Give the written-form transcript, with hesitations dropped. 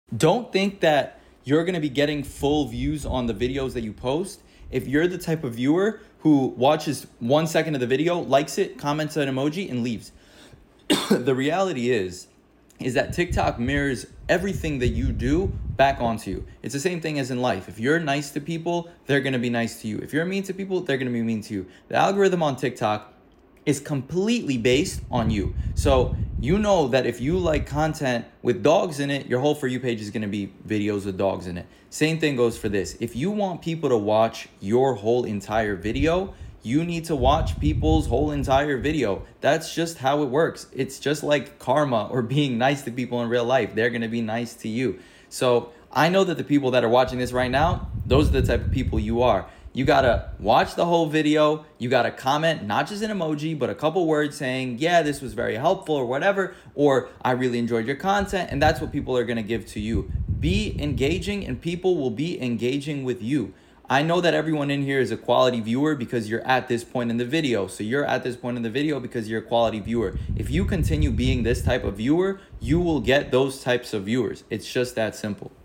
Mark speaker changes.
Speaker 1: Don't think that you're going to be getting full views on the videos that you post if you're the type of viewer who watches 1 second of the video, likes it, comments an emoji, and leaves. The reality is that TikTok mirrors everything that you do back onto you. It's the same thing as in life. If you're nice to people, they're going to be nice to you. If you're mean to people, they're going to be mean to you. The algorithm on TikTok is completely based on you. So you know that if you like content with dogs in it, your whole For You page is going to be videos with dogs in it. Same thing goes for this. If you want people to watch your whole entire video, you need to watch people's whole entire video. That's just how it works. It's just like karma or being nice to people in real life. They're going to be nice to you. So I know that the people that are watching this right now, those are the type of people you are. You gotta watch the whole video. You gotta comment, not just an emoji, but a couple words saying, yeah, this was very helpful or whatever, or I really enjoyed your content. And that's what people are gonna give to you. Be engaging and people will be engaging with you. I know that everyone in here is a quality viewer because you're at this point in the video. So you're at this point in the video because you're a quality viewer. If you continue being this type of viewer, you will get those types of viewers. It's just that simple.